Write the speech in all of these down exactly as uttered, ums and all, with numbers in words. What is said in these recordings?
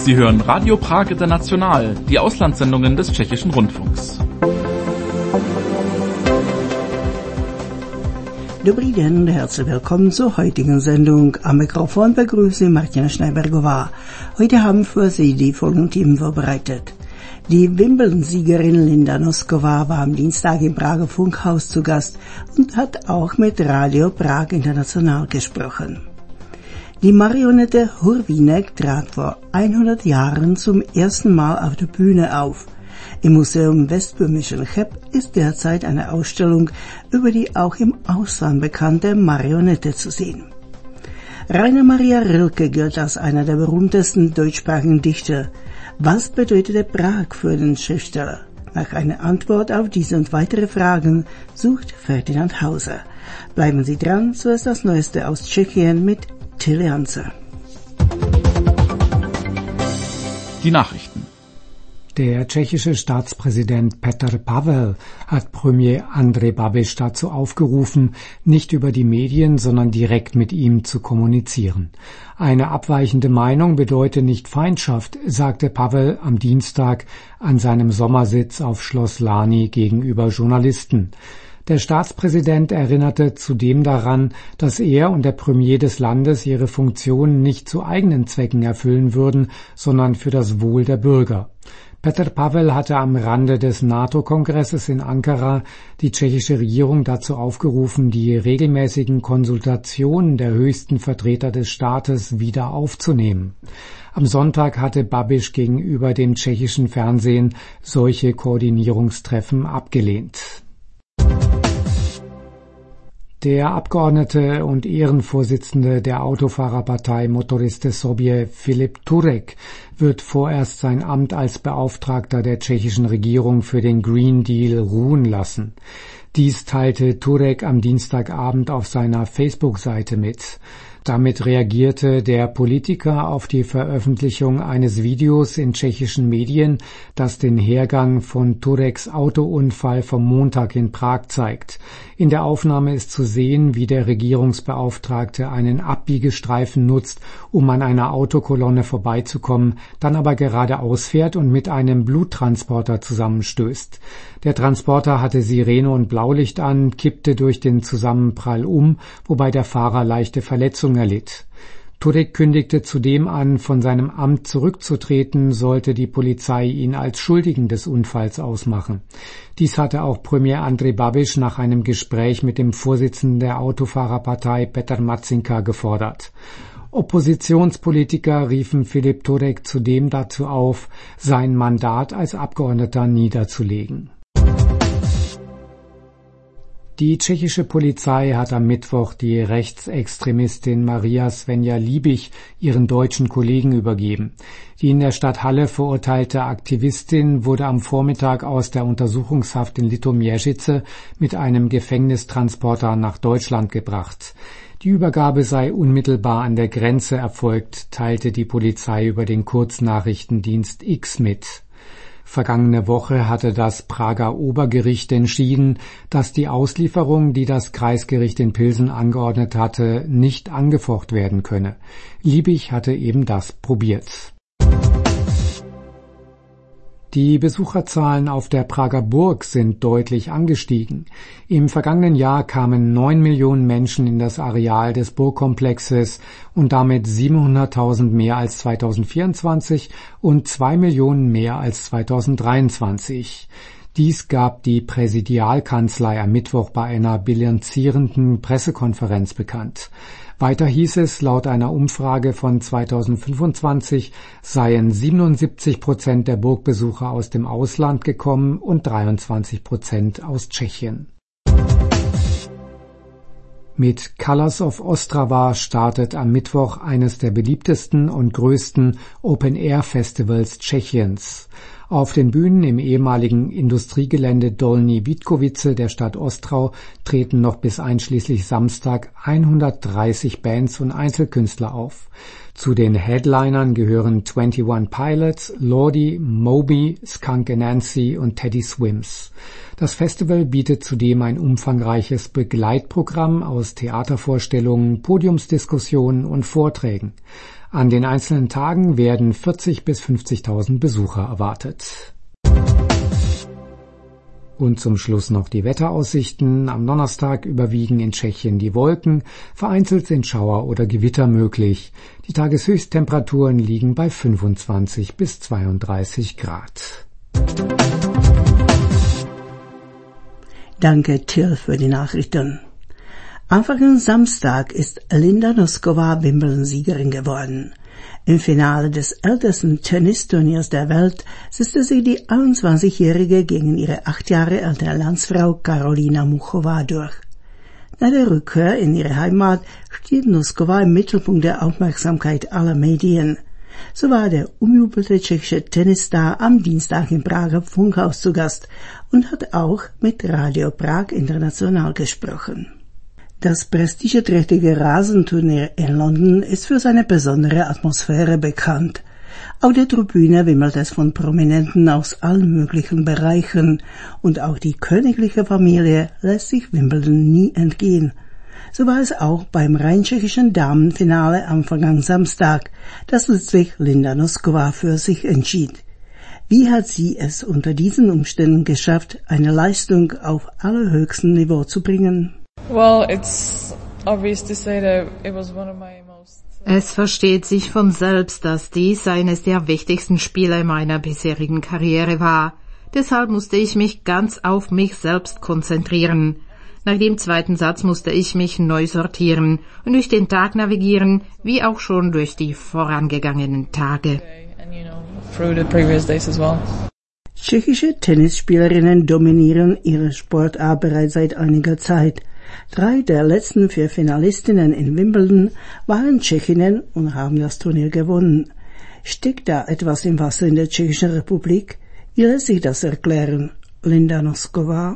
Sie hören Radio Prag International, die Auslandssendungen des Tschechischen Rundfunks. Dobrý den und herzlich willkommen zur heutigen Sendung. Am Mikrofon begrüße Martina Schneibergová. Heute haben für Sie die folgenden Themen vorbereitet. Die Wimbledon-Siegerin Linda Noskova war am Dienstag im Prager Funkhaus zu Gast und hat auch mit Radio Prag International gesprochen. Die Marionette Hurvinek trat vor hundert Jahren zum ersten Mal auf der Bühne auf. Im Museum Westböhmischen Cheb ist derzeit eine Ausstellung über die auch im Ausland bekannte Marionette zu sehen. Rainer Maria Rilke gilt als einer der berühmtesten deutschsprachigen Dichter. Was bedeutete Prag für den Schriftsteller? Nach einer Antwort auf diese und weitere Fragen sucht Ferdinand Hauser. Bleiben Sie dran, so ist das Neueste aus Tschechien mit Tilly Hanse. Die Nachrichten. Der tschechische Staatspräsident Petr Pavel hat Premier Andrej Babiš dazu aufgerufen, nicht über die Medien, sondern direkt mit ihm zu kommunizieren. Eine abweichende Meinung bedeute nicht Feindschaft, sagte Pavel am Dienstag an seinem Sommersitz auf Schloss Lani gegenüber Journalisten. Der Staatspräsident erinnerte zudem daran, dass er und der Premier des Landes ihre Funktionen nicht zu eigenen Zwecken erfüllen würden, sondern für das Wohl der Bürger. Petr Pavel hatte am Rande des NATO-Kongresses in Ankara die tschechische Regierung dazu aufgerufen, die regelmäßigen Konsultationen der höchsten Vertreter des Staates wieder aufzunehmen. Am Sonntag hatte Babiš gegenüber dem tschechischen Fernsehen solche Koordinierungstreffen abgelehnt. Der Abgeordnete und Ehrenvorsitzende der Autofahrerpartei Motoriste Sobě Filip Turek wird vorerst sein Amt als Beauftragter der tschechischen Regierung für den Green Deal ruhen lassen. Dies teilte Turek am Dienstagabend auf seiner Facebook-Seite mit. Damit reagierte der Politiker auf die Veröffentlichung eines Videos in tschechischen Medien, das den Hergang von Tureks Autounfall vom Montag in Prag zeigt. In der Aufnahme ist zu sehen, wie der Regierungsbeauftragte einen Abbiegestreifen nutzt, um an einer Autokolonne vorbeizukommen, dann aber geradeaus fährt und mit einem Bluttransporter zusammenstößt. Der Transporter hatte Sirene und Blaulicht an, kippte durch den Zusammenprall um, wobei der Fahrer leichte Verletzungen erlitt. Turek kündigte zudem an, von seinem Amt zurückzutreten, sollte die Polizei ihn als Schuldigen des Unfalls ausmachen. Dies hatte auch Premier Andrej Babiš nach einem Gespräch mit dem Vorsitzenden der Autofahrerpartei Petr Marcinka gefordert. Oppositionspolitiker riefen Filip Turek zudem dazu auf, sein Mandat als Abgeordneter niederzulegen. Die tschechische Polizei hat am Mittwoch die Rechtsextremistin Maria Svenja Liebich ihren deutschen Kollegen übergeben. Die in der Stadt Halle verurteilte Aktivistin wurde am Vormittag aus der Untersuchungshaft in Litoměřice mit einem Gefängnistransporter nach Deutschland gebracht. Die Übergabe sei unmittelbar an der Grenze erfolgt, teilte die Polizei über den Kurznachrichtendienst X mit. Vergangene Woche hatte das Prager Obergericht entschieden, dass die Auslieferung, die das Kreisgericht in Pilsen angeordnet hatte, nicht angefocht werden könne. Liebich hatte eben das probiert. Die Besucherzahlen auf der Prager Burg sind deutlich angestiegen. Im vergangenen Jahr kamen neun Millionen Menschen in das Areal des Burgkomplexes und damit siebenhunderttausend mehr als zweitausendvierundzwanzig und zwei Millionen mehr als zweitausenddreiundzwanzig. Dies gab die Präsidialkanzlei am Mittwoch bei einer bilanzierenden Pressekonferenz bekannt. Weiter hieß es, laut einer Umfrage von zweitausendfünfundzwanzig seien siebenundsiebzig Prozent der Burgbesucher aus dem Ausland gekommen und dreiundzwanzig Prozent aus Tschechien. Mit Colors of Ostrava startet am Mittwoch eines der beliebtesten und größten Open-Air-Festivals Tschechiens. Auf den Bühnen im ehemaligen Industriegelände Dolní Vítkovice der Stadt Ostrau treten noch bis einschließlich Samstag hundertdreißig Bands und Einzelkünstler auf. Zu den Headlinern gehören einundzwanzig Pilots, Lordi, Moby, Skunk Anansie und Teddy Swims. Das Festival bietet zudem ein umfangreiches Begleitprogramm aus Theatervorstellungen, Podiumsdiskussionen und Vorträgen. An den einzelnen Tagen werden vierzig bis fünfzigtausend Besucher erwartet. Und zum Schluss noch die Wetteraussichten. Am Donnerstag überwiegen in Tschechien die Wolken, vereinzelt sind Schauer oder Gewitter möglich. Die Tageshöchsttemperaturen liegen bei fünfundzwanzig bis zweiunddreißig Grad. Danke, Till, für die Nachrichten. Am vergangenen Samstag ist Linda Noskova Wimbledon-Siegerin geworden. Im Finale des ältesten Tennisturniers der Welt setzte sich die einundzwanzigjährige gegen ihre acht Jahre ältere Landsfrau Karolina Muchova durch. Nach der Rückkehr in ihre Heimat steht Noskova im Mittelpunkt der Aufmerksamkeit aller Medien. So war der umjubelte tschechische Tennisstar am Dienstag im Prager Funkhaus zu Gast und hat auch mit Radio Prag International gesprochen. Das prestigeträchtige Rasenturnier in London ist für seine besondere Atmosphäre bekannt. Auf der Tribüne wimmelt es von Prominenten aus allen möglichen Bereichen und auch die königliche Familie lässt sich Wimbledon nie entgehen. So war es auch beim rein tschechischen Damenfinale am vergangenen Samstag, das letztlich Linda Noskova für sich entschied. Wie hat sie es unter diesen Umständen geschafft, eine Leistung auf allerhöchstem Niveau zu bringen? Well, it's obvious to say that it was one of my most... Es versteht sich von selbst, dass dies eines der wichtigsten Spiele meiner bisherigen Karriere war. Deshalb musste ich mich ganz auf mich selbst konzentrieren. Nach dem zweiten Satz musste ich mich neu sortieren und durch den Tag navigieren, wie auch schon durch die vorangegangenen Tage. Tschechische Tennisspielerinnen dominieren ihre Sportart bereits seit einiger Zeit. Drei der letzten vier Finalistinnen in Wimbledon waren Tschechinnen und haben das Turnier gewonnen. Steckt da etwas im Wasser in der Tschechischen Republik? Wie lässt sich das erklären? Linda Noskova.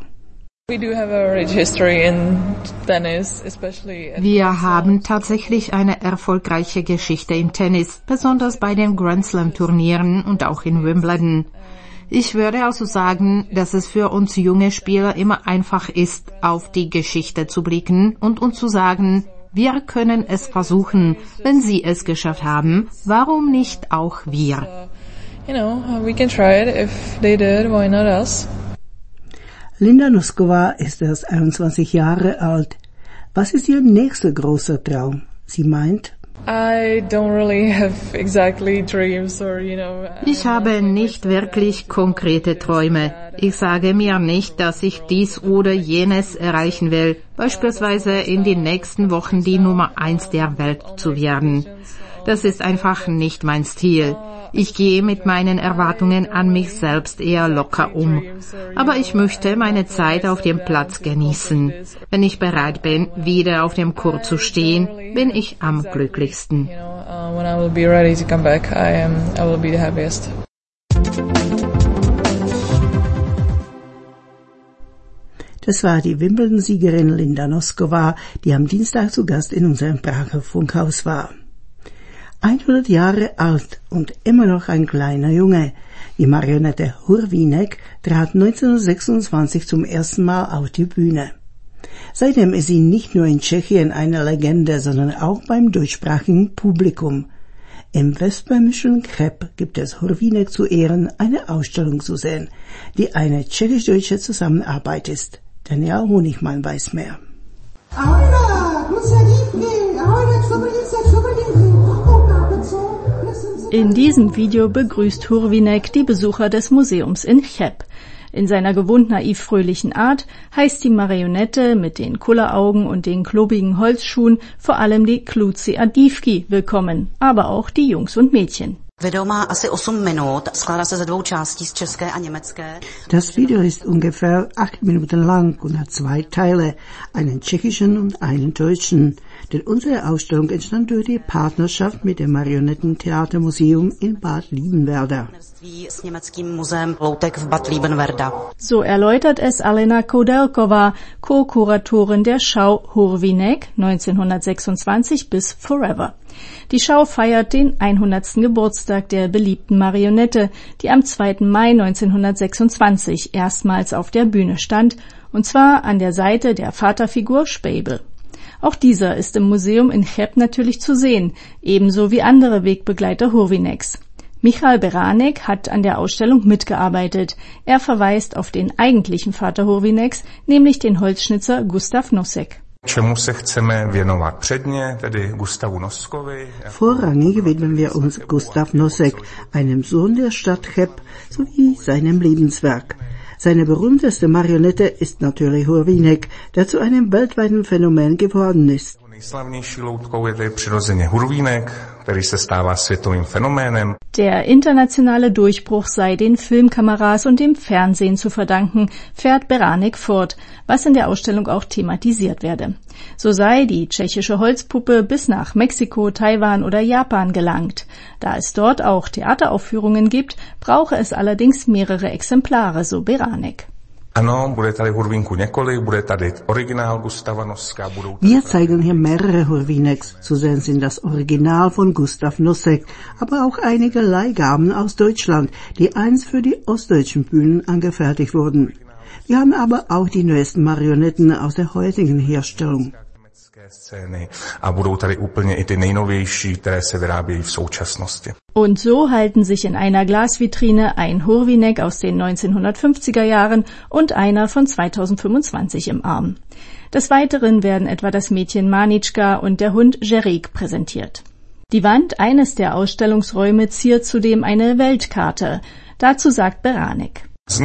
Wir haben tatsächlich eine erfolgreiche Geschichte im Tennis, besonders bei den Grand Slam Turnieren und auch in Wimbledon. Ich würde also sagen, dass es für uns junge Spieler immer einfach ist, auf die Geschichte zu blicken und uns zu sagen, wir können es versuchen. Wenn sie es geschafft haben, warum nicht auch wir? You know, we can try it. If they did, why not us? Linda Noskova ist erst einundzwanzig Jahre alt. Was ist ihr nächster großer Traum? Sie meint, I don't really have exactly dreams or, you know, ich habe nicht wirklich konkrete Träume. Ich sage mir nicht, dass ich dies oder jenes erreichen will, beispielsweise in den nächsten Wochen die Nummer eins der Welt zu werden. Das ist einfach nicht mein Stil. Ich gehe mit meinen Erwartungen an mich selbst eher locker um. Aber ich möchte meine Zeit auf dem Platz genießen. Wenn ich bereit bin, wieder auf dem Court zu stehen, bin ich am glücklichsten. Das war die Wimbledon-Siegerin Linda Noskova, die am Dienstag zu Gast in unserem Prager Funkhaus war. hundert Jahre alt und immer noch ein kleiner Junge. Die Marionette Hurvinek trat neunzehnhundertsechsundzwanzig zum ersten Mal auf die Bühne. Seitdem ist sie nicht nur in Tschechien eine Legende, sondern auch beim deutschsprachigen Publikum. Im westböhmischen Cheb gibt es Hurvinek zu Ehren eine Ausstellung zu sehen, die eine tschechisch-deutsche Zusammenarbeit ist. Daniel Honigmann weiß mehr. In diesem Video begrüßt Hurvinek die Besucher des Museums in Cheb. In seiner gewohnt naiv-fröhlichen Art heißt die Marionette mit den Kulleraugen und den klobigen Holzschuhen vor allem die Kluci a dívky willkommen, aber auch die Jungs und Mädchen. Das Video ist ungefähr acht Minuten lang und hat zwei Teile, einen tschechischen und einen deutschen. Denn unsere Ausstellung entstand durch die Partnerschaft mit dem Marionettentheatermuseum in Bad Liebenwerda. So erläutert es Alena Koudelková, Co-Kuratorin der Schau Hurvinek neunzehnhundertsechsundzwanzig bis Forever. Die Schau feiert den hundertsten Geburtstag der beliebten Marionette, die am zweiten Mai neunzehnhundertsechsundzwanzig erstmals auf der Bühne stand, und zwar an der Seite der Vaterfigur Spejbl. Auch dieser ist im Museum in Cheb natürlich zu sehen, ebenso wie andere Wegbegleiter Hurwineks. Michal Beranek hat an der Ausstellung mitgearbeitet. Er verweist auf den eigentlichen Vater Hurwineks, nämlich den Holzschnitzer Gustav Nosek. Vorrangig widmen wir uns Gustav Nosek, einem Sohn der Stadt Cheb, sowie seinem Lebenswerk. Seine berühmteste Marionette ist natürlich Hurwinek, der zu einem weltweiten Phänomen geworden ist. Der internationale Durchbruch sei den Filmkameras und dem Fernsehen zu verdanken, fährt Beranek fort, was in der Ausstellung auch thematisiert werde. So sei die tschechische Holzpuppe bis nach Mexiko, Taiwan oder Japan gelangt. Da es dort auch Theateraufführungen gibt, brauche es allerdings mehrere Exemplare, so Beranek. Wir zeigen hier mehrere Hurwineks. Zu sehen sind das Original von Gustav Nosek, aber auch einige Leihgaben aus Deutschland, die einst für die ostdeutschen Bühnen angefertigt wurden. Wir haben aber auch die neuesten Marionetten aus der heutigen Herstellung. Und so halten sich in einer Glasvitrine ein Hurwinek aus den neunzehnhundertfünfziger Jahren und einer von zweitausendfünfundzwanzig im Arm. Des Weiteren werden etwa das Mädchen Manitschka und der Hund Jerik präsentiert. Die Wand eines der Ausstellungsräume ziert zudem eine Weltkarte. Dazu sagt Beranek.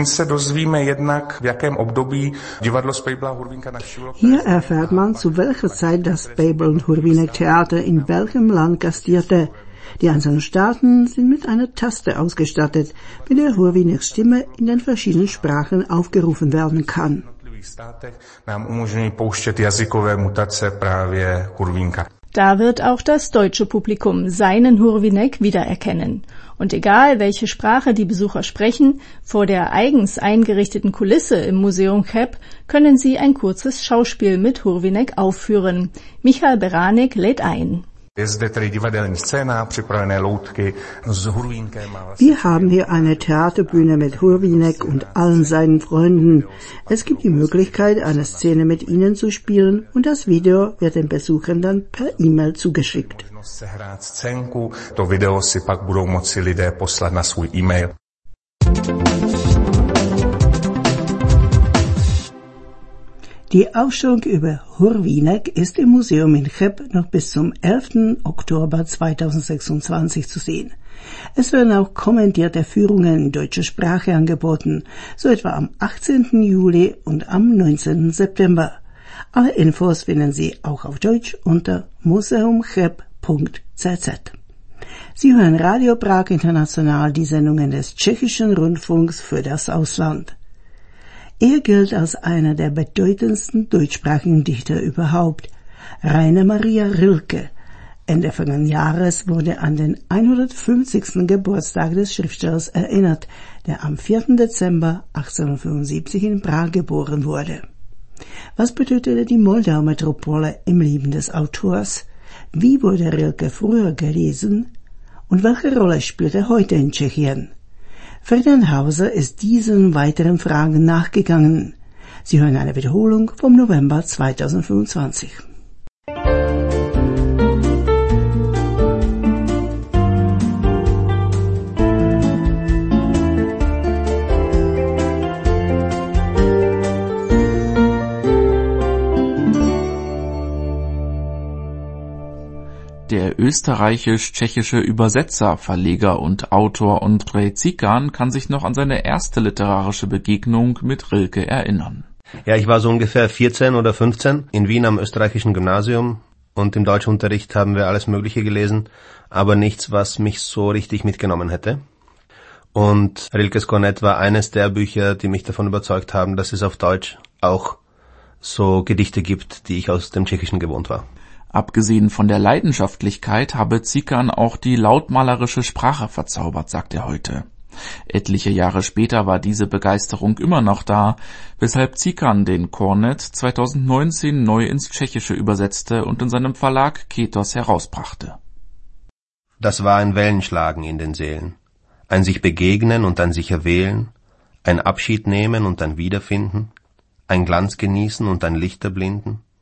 Hier erfährt man, zu welcher Zeit das Babel- und Hurwinek-Theater in welchem Land gastierte. Die einzelnen Staaten sind mit einer Taste ausgestattet, mit der Hurwineks Stimme in den verschiedenen Sprachen aufgerufen werden kann. Da wird auch das deutsche Publikum seinen Hurwinek wiedererkennen. Und egal, welche Sprache die Besucher sprechen, vor der eigens eingerichteten Kulisse im Museum Cheb können sie ein kurzes Schauspiel mit Hurwinek aufführen. Michal Beranek lädt ein. Wir haben hier eine Theaterbühne mit Hurwinek und allen seinen Freunden. Es gibt die Möglichkeit, eine Szene mit ihnen zu spielen und das Video wird den Besuchern dann per E-Mail zugeschickt. Die Ausstellung über Hurwinek ist im Museum in Cheb noch bis zum elften Oktober zweitausendsechsundzwanzig zu sehen. Es werden auch kommentierte Führungen in deutscher Sprache angeboten, so etwa am achtzehnten Juli und am neunzehnten September. Alle Infos finden Sie auch auf Deutsch unter museumcheb punkt c z. Sie hören Radio Prag International, die Sendungen des tschechischen Rundfunks für das Ausland. Er gilt als einer der bedeutendsten deutschsprachigen Dichter überhaupt. Rainer Maria Rilke. Ende vergangenen Jahres wurde an den hundertfünfzigsten Geburtstag des Schriftstellers erinnert, der am vierten Dezember achtzehnhundertfünfundsiebzig in Prag geboren wurde. Was bedeutete die Moldau-Metropole im Leben des Autors? Wie wurde Rilke früher gelesen? Und welche Rolle spielt er heute in Tschechien? Ferdinand Hauser ist diesen weiteren Fragen nachgegangen. Sie hören eine Wiederholung vom November zweitausendfünfundzwanzig. Der österreichisch-tschechische Übersetzer, Verleger und Autor Ondřej Cikan kann sich noch an seine erste literarische Begegnung mit Rilke erinnern. Ja, ich war so ungefähr vierzehn oder fünfzehn in Wien am österreichischen Gymnasium und im Deutschunterricht haben wir alles Mögliche gelesen, aber nichts, was mich so richtig mitgenommen hätte. Und Rilkes Kornett war eines der Bücher, die mich davon überzeugt haben, dass es auf Deutsch auch so Gedichte gibt, die ich aus dem Tschechischen gewohnt war. Abgesehen von der Leidenschaftlichkeit habe Cikan auch die lautmalerische Sprache verzaubert, sagt er heute. Etliche Jahre später war diese Begeisterung immer noch da, weshalb Cikan den Kornett zweitausendneunzehn neu ins Tschechische übersetzte und in seinem Verlag Ketos herausbrachte. Das war ein Wellenschlagen in den Seelen, ein sich begegnen und ein sich erwählen, ein Abschied nehmen und ein Wiederfinden, ein Glanz genießen und ein Licht erblinden,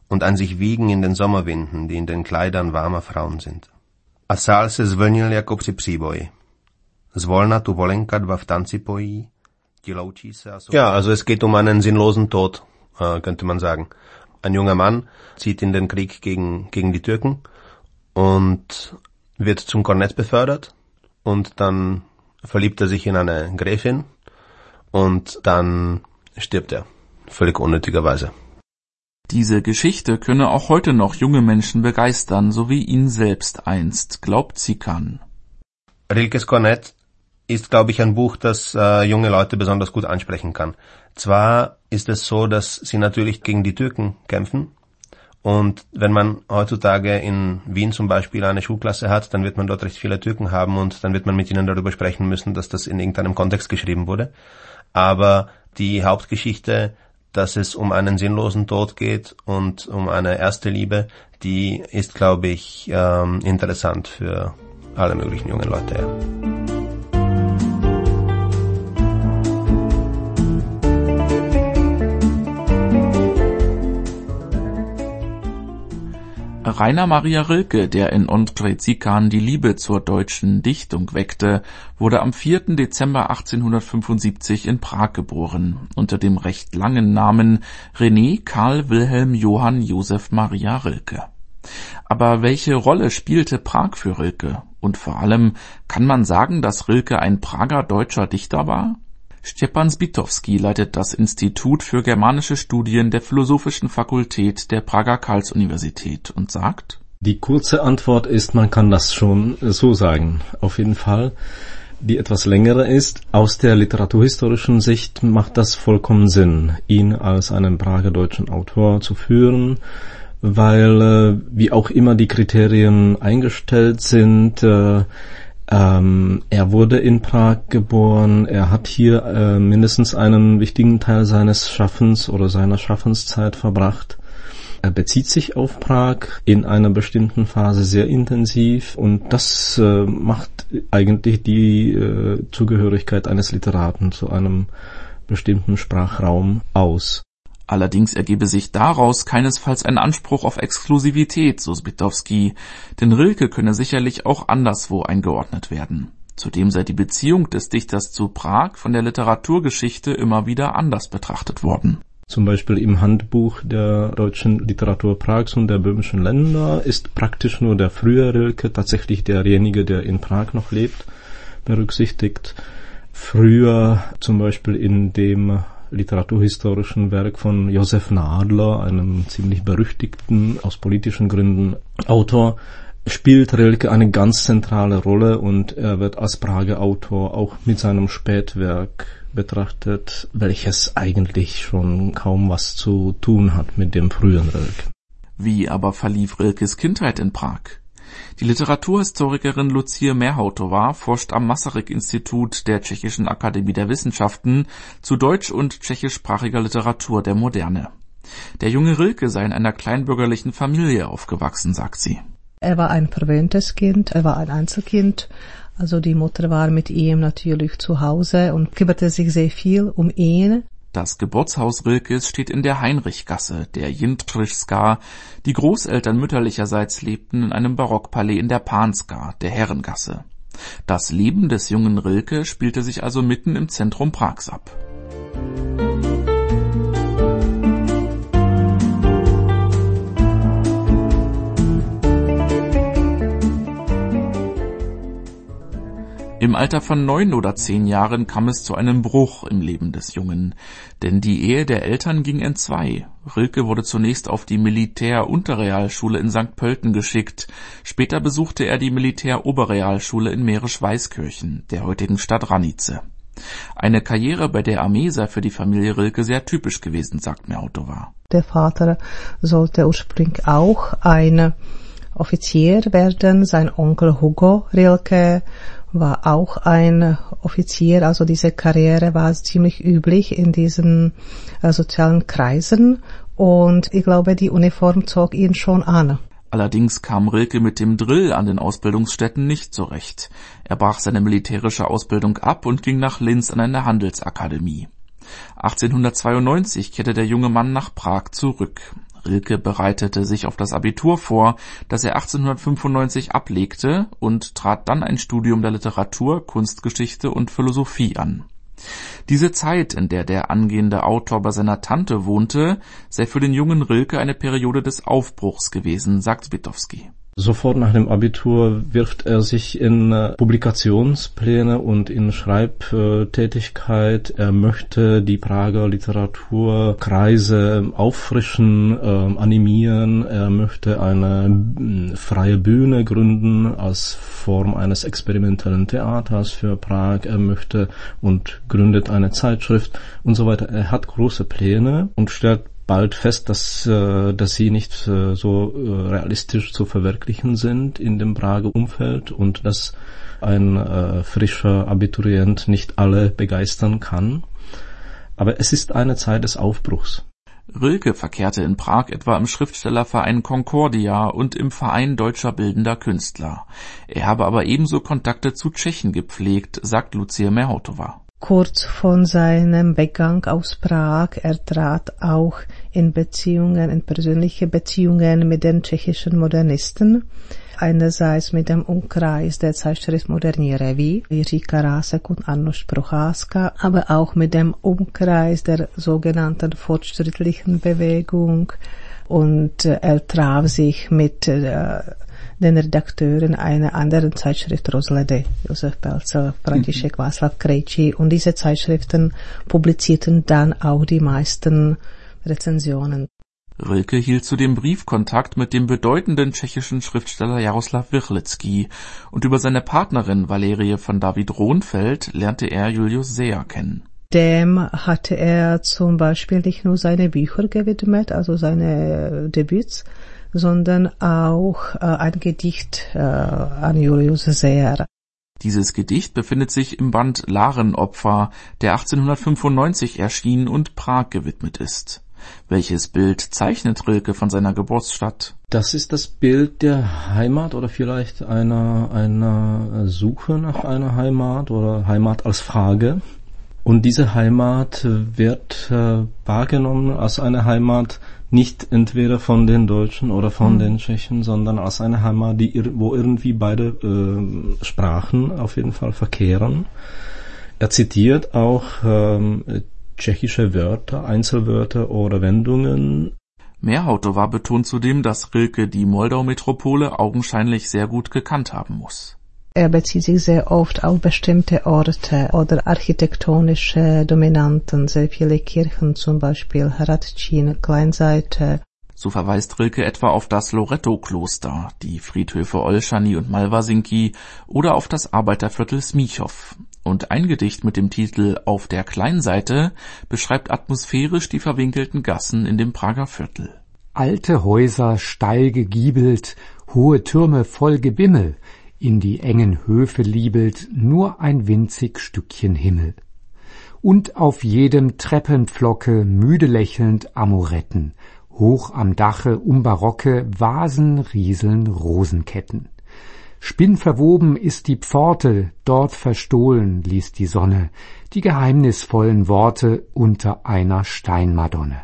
und ein sich wiegen in den Sommerwinden, die in den Kleidern warmer Frauen sind. A sál se zvlnil jako při příboji. Zvolna tu volenka dva v tanci pojí. Ja, also es geht um einen sinnlosen Tod, äh, könnte man sagen. Ein junger Mann zieht in den Krieg gegen, gegen die Türken und wird zum Kornett befördert und dann verliebt er sich in eine Gräfin und dann stirbt er, völlig unnötigerweise. Diese Geschichte könne auch heute noch junge Menschen begeistern, so wie ihn selbst einst, glaubt Zikan. Rilkes Kornett ist, glaube ich, ein Buch, das äh, junge Leute besonders gut ansprechen kann. Zwar ist es so, dass sie natürlich gegen die Türken kämpfen, und wenn man heutzutage in Wien zum Beispiel eine Schulklasse hat, dann wird man dort recht viele Türken haben und dann wird man mit ihnen darüber sprechen müssen, dass das in irgendeinem Kontext geschrieben wurde. Aber die Hauptgeschichte, dass es um einen sinnlosen Tod geht und um eine erste Liebe, die ist, glaube ich, ähm, interessant für alle möglichen jungen Leute. Ja. Rainer Maria Rilke, der in Ondřej Cikan die Liebe zur deutschen Dichtung weckte, wurde am vierten Dezember achtzehnhundertfünfundsiebzig in Prag geboren, unter dem recht langen Namen René Karl Wilhelm Johann Joseph Maria Rilke. Aber welche Rolle spielte Prag für Rilke? Und vor allem, kann man sagen, dass Rilke ein Prager deutscher Dichter war? Szczepan Zbitowski leitet das Institut für germanische Studien der Philosophischen Fakultät der Prager Karls-Universität und sagt: Die kurze Antwort ist, man kann das schon so sagen. Auf jeden Fall. Die etwas längere ist, aus der literaturhistorischen Sicht macht das vollkommen Sinn, ihn als einen Prager deutschen Autor zu führen, weil, wie auch immer die Kriterien eingestellt sind, Ähm, er wurde in Prag geboren, er hat hier äh, mindestens einen wichtigen Teil seines Schaffens oder seiner Schaffenszeit verbracht. Er bezieht sich auf Prag in einer bestimmten Phase sehr intensiv und das äh, macht eigentlich die äh, Zugehörigkeit eines Literaten zu einem bestimmten Sprachraum aus. Allerdings ergebe sich daraus keinesfalls ein Anspruch auf Exklusivität, so Zbitowski, denn Rilke könne sicherlich auch anderswo eingeordnet werden. Zudem sei die Beziehung des Dichters zu Prag von der Literaturgeschichte immer wieder anders betrachtet worden. Zum Beispiel im Handbuch der deutschen Literatur Prags und der böhmischen Länder ist praktisch nur der frühe Rilke, tatsächlich derjenige, der in Prag noch lebt, berücksichtigt. Früher zum Beispiel in dem literaturhistorischen Werk von Josef Nadler, einem ziemlich berüchtigten, aus politischen Gründen Autor, spielt Rilke eine ganz zentrale Rolle und er wird als Prager Autor auch mit seinem Spätwerk betrachtet, welches eigentlich schon kaum was zu tun hat mit dem frühen Rilke. Wie aber verlief Rilkes Kindheit in Prag? Die Literaturhistorikerin Lucie Merhautová forscht am Masaryk-Institut der Tschechischen Akademie der Wissenschaften zu deutsch- und tschechischsprachiger Literatur der Moderne. Der junge Rilke sei in einer kleinbürgerlichen Familie aufgewachsen, sagt sie. Er war ein verwöhntes Kind, er war ein Einzelkind. Also die Mutter war mit ihm natürlich zu Hause und kümmerte sich sehr viel um ihn. Das Geburtshaus Rilkes steht in der Heinrichgasse, der Jindřichská. Die Großeltern mütterlicherseits lebten in einem Barockpalais in der Panská, der Herrengasse. Das Leben des jungen Rilke spielte sich also mitten im Zentrum Prags ab. Im Alter von neun oder zehn Jahren kam es zu einem Bruch im Leben des Jungen, denn die Ehe der Eltern ging entzwei. Rilke wurde zunächst auf die Militär-Unterrealschule in Sankt Pölten geschickt, später besuchte er die Militär-Oberrealschule in Mährisch-Weißkirchen, der heutigen Stadt Ranice. Eine Karriere bei der Armee sei für die Familie Rilke sehr typisch gewesen, sagt Merhautová. Der Vater sollte ursprünglich auch ein Offizier werden, sein Onkel Hugo Rilke war auch ein Offizier, also diese Karriere war ziemlich üblich in diesen äh, sozialen Kreisen und ich glaube, die Uniform zog ihn schon an. Allerdings kam Rilke mit dem Drill an den Ausbildungsstätten nicht zurecht. Er brach seine militärische Ausbildung ab und ging nach Linz an eine Handelsakademie. achtzehnhundertzweiundneunzig kehrte der junge Mann nach Prag zurück. Rilke bereitete sich auf das Abitur vor, das er achtzehnhundertfünfundneunzig ablegte, und trat dann ein Studium der Literatur, Kunstgeschichte und Philosophie an. Diese Zeit, in der der angehende Autor bei seiner Tante wohnte, sei für den jungen Rilke eine Periode des Aufbruchs gewesen, sagt Witowski. Sofort nach dem Abitur wirft er sich in äh, Publikationspläne und in Schreibtätigkeit. Er möchte die Prager Literaturkreise auffrischen, äh, animieren. Er möchte eine äh, freie Bühne gründen als Form eines experimentellen Theaters für Prag. Er möchte und gründet eine Zeitschrift und so weiter. Er hat große Pläne und stellt bald fest, dass, äh, dass sie nicht äh, so äh, realistisch zu verwirklichen sind in dem Prager Umfeld und dass ein äh, frischer Abiturient nicht alle begeistern kann. Aber es ist eine Zeit des Aufbruchs. Rilke verkehrte in Prag etwa im Schriftstellerverein Concordia und im Verein Deutscher Bildender Künstler. Er habe aber ebenso Kontakte zu Tschechen gepflegt, sagt Lucia Merhautova. Kurz vor seinem Weggang aus Prag, er trat auch in Beziehungen, in persönliche Beziehungen mit den tschechischen Modernisten, einerseits mit dem Umkreis der Zeitschrift Moderní Revue, Jiří Karásek und Annoš Procházka, aber auch mit dem Umkreis der sogenannten fortschrittlichen Bewegung, und äh, er traf sich mit äh, den Redakteuren einer anderen Zeitschrift Rozhledy, Josef Pelzel, František mhm. Václav Krejčí, und diese Zeitschriften publizierten dann auch die meisten Rezensionen. Rilke hielt zudem Briefkontakt mit dem bedeutenden tschechischen Schriftsteller Jaroslav Vrchlický, und über seine Partnerin Valerie von David-Rohnfeld lernte er Julius Zeyer kennen. Dem hatte er zum Beispiel nicht nur seine Bücher gewidmet, also seine Debüts, sondern auch äh, ein Gedicht äh, an Julius Zeyer. Dieses Gedicht befindet sich im Band Larenopfer, der achtzehnhundertfünfundneunzig erschien und Prag gewidmet ist. Welches Bild zeichnet Rilke von seiner Geburtsstadt? Das ist das Bild der Heimat oder vielleicht einer, einer Suche nach einer Heimat oder Heimat als Frage. Und diese Heimat wird äh, wahrgenommen als eine Heimat nicht entweder von den Deutschen oder von mhm. den Tschechen, sondern als eine Heimat, die, wo irgendwie beide äh, Sprachen auf jeden Fall verkehren. Er zitiert auch ähm, tschechische Wörter, Einzelwörter oder Wendungen. Merhautova betont zudem, dass Rilke die Moldau-Metropole augenscheinlich sehr gut gekannt haben muss. Er bezieht sich sehr oft auf bestimmte Orte oder architektonische Dominanten, sehr viele Kirchen, zum Beispiel Hradčín, Kleinseite. So verweist Rilke etwa auf das Loretto-Kloster, die Friedhöfe Olszany und Malwasinki oder auf das Arbeiterviertel Smíchov. Und ein Gedicht mit dem Titel Auf der Kleinseite beschreibt atmosphärisch die verwinkelten Gassen in dem Prager Viertel. Alte Häuser, steil gegiebelt, hohe Türme voll Gebimmel, in die engen Höfe liebelt nur ein winzig Stückchen Himmel. Und auf jedem Treppenpflocke müde lächelnd Amoretten, hoch am Dache um barocke Vasen rieseln Rosenketten. Spinnverwoben ist die Pforte, dort verstohlen ließ die Sonne die geheimnisvollen Worte unter einer Steinmadonne.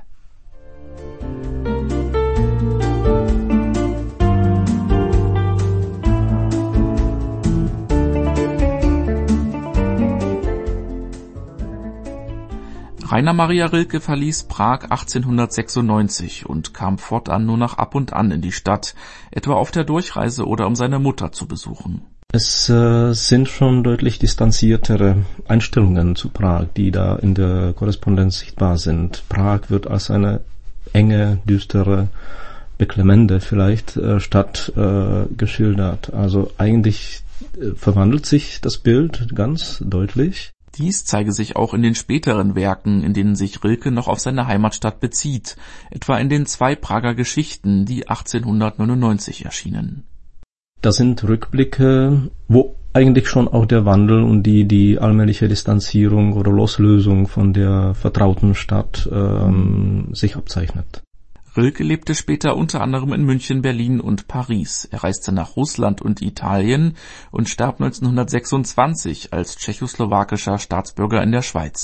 Rainer Maria Rilke verließ Prag achtzehnhundertsechsundneunzig und kam fortan nur noch ab und an in die Stadt, etwa auf der Durchreise oder um seine Mutter zu besuchen. Es äh, sind schon deutlich distanziertere Einstellungen zu Prag, die da in der Korrespondenz sichtbar sind. Prag wird als eine enge, düstere, beklemmende vielleicht äh, Stadt äh, geschildert. Also eigentlich äh, verwandelt sich das Bild ganz deutlich. Dies zeige sich auch in den späteren Werken, in denen sich Rilke noch auf seine Heimatstadt bezieht, etwa in den zwei Prager Geschichten, die achtzehnhundertneunundneunzig erschienen. Das sind Rückblicke, wo eigentlich schon auch der Wandel und die die allmähliche Distanzierung oder Loslösung von der vertrauten Stadt ähm, sich abzeichnet. Rilke lebte später unter anderem in München, Berlin und Paris. Er reiste nach Russland und Italien und starb neunzehnhundertsechsundzwanzig als tschechoslowakischer Staatsbürger in der Schweiz.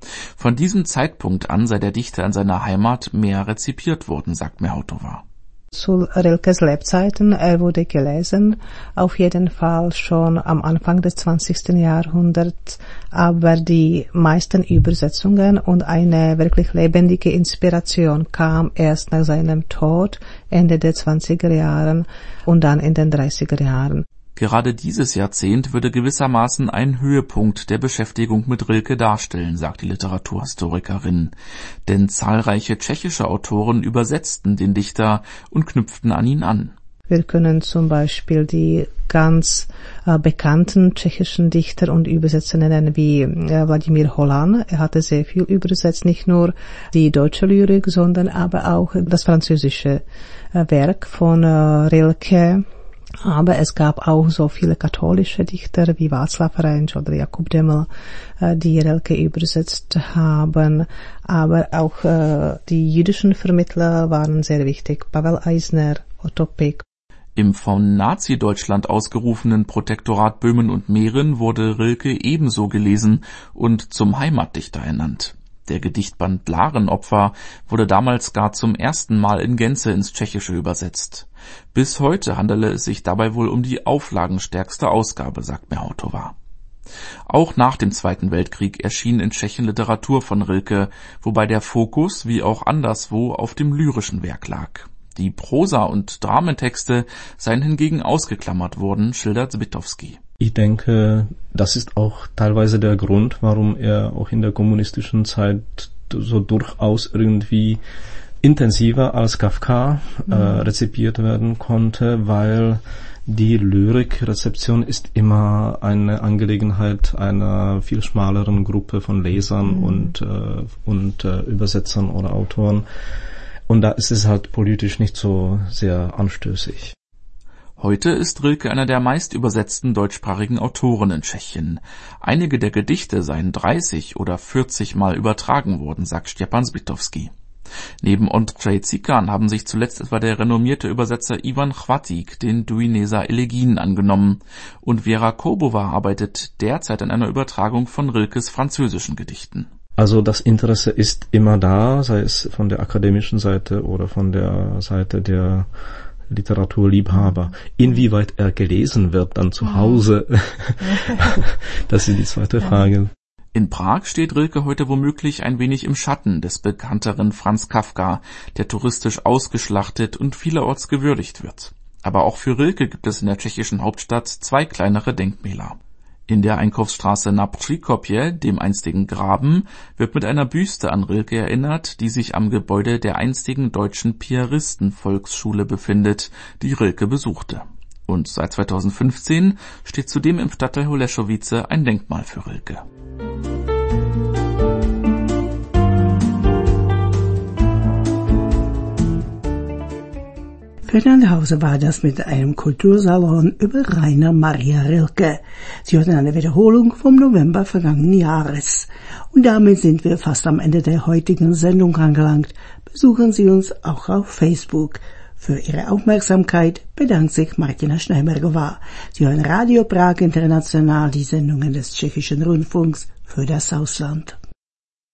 Von diesem Zeitpunkt an sei der Dichter in seiner Heimat mehr rezipiert worden, sagt Mehautowa. Zu Rilkes Lebzeiten, er wurde gelesen, auf jeden Fall schon am Anfang des zwanzigsten Jahrhunderts, aber die meisten Übersetzungen und eine wirklich lebendige Inspiration kam erst nach seinem Tod Ende der zwanziger Jahren und dann in den dreißiger Jahren. Gerade dieses Jahrzehnt würde gewissermaßen einen Höhepunkt der Beschäftigung mit Rilke darstellen, sagt die Literaturhistorikerin. Denn zahlreiche tschechische Autoren übersetzten den Dichter und knüpften an ihn an. Wir können zum Beispiel die ganz äh, bekannten tschechischen Dichter und Übersetzer nennen wie äh, Vladimír Holan. Er hatte sehr viel übersetzt, nicht nur die deutsche Lyrik, sondern aber auch das französische äh, Werk von äh, Rilke. Aber es gab auch so viele katholische Dichter wie Václav Rensch oder Jakub Deml, die Rilke übersetzt haben. Aber auch äh, die jüdischen Vermittler waren sehr wichtig. Pavel Eisner, Otto Pick. Im von Nazi-Deutschland ausgerufenen Protektorat Böhmen und Mähren wurde Rilke ebenso gelesen und zum Heimatdichter ernannt. Der Gedichtband Larenopfer wurde damals gar zum ersten Mal in Gänze ins Tschechische übersetzt. Bis heute handele es sich dabei wohl um die auflagenstärkste Ausgabe, sagt Mehautowa. Auch nach dem Zweiten Weltkrieg erschien in Tschechien Literatur von Rilke, wobei der Fokus, wie auch anderswo, auf dem lyrischen Werk lag. Die Prosa- und Dramentexte seien hingegen ausgeklammert worden, schildert Zbytowski. Ich denke, das ist auch teilweise der Grund, warum er auch in der kommunistischen Zeit so durchaus irgendwie intensiver als Kafka mhm. äh, rezipiert werden konnte, weil die Lyrikrezeption ist immer eine Angelegenheit einer viel schmaleren Gruppe von Lesern mhm. und, äh, und äh, Übersetzern oder Autoren. Und da ist es halt politisch nicht so sehr anstößig. Heute ist Rilke einer der meist übersetzten deutschsprachigen Autoren in Tschechien. Einige der Gedichte seien dreißig oder vierzig Mal übertragen worden, sagt Stepan Zbytowski. Neben Ondřej Cikan haben sich zuletzt etwa der renommierte Übersetzer Ivan Chvatick den Duineser Elegien angenommen und Věra Koubová arbeitet derzeit an einer Übertragung von Rilkes französischen Gedichten. Also das Interesse ist immer da, sei es von der akademischen Seite oder von der Seite der Literaturliebhaber. Inwieweit er gelesen wird dann zu Hause, das ist die zweite Frage. In Prag steht Rilke heute womöglich ein wenig im Schatten des bekannteren Franz Kafka, der touristisch ausgeschlachtet und vielerorts gewürdigt wird. Aber auch für Rilke gibt es in der tschechischen Hauptstadt zwei kleinere Denkmäler. In der Einkaufsstraße Na Přikopje, dem einstigen Graben, wird mit einer Büste an Rilke erinnert, die sich am Gebäude der einstigen deutschen Piaristen-Volksschule befindet, die Rilke besuchte. Und seit zweitausendfünfzehn steht zudem im Stadtteil Holešovice ein Denkmal für Rilke. Ferdinand Hauser war das mit einem Kultursalon über Rainer Maria Rilke. Sie hörten eine Wiederholung vom November vergangenen Jahres. Und damit sind wir fast am Ende der heutigen Sendung angelangt. Besuchen Sie uns auch auf Facebook. Für Ihre Aufmerksamkeit bedankt sich Martina Schneibergová. Sie hören Radio Prag International, die Sendungen des Tschechischen Rundfunks für das Ausland.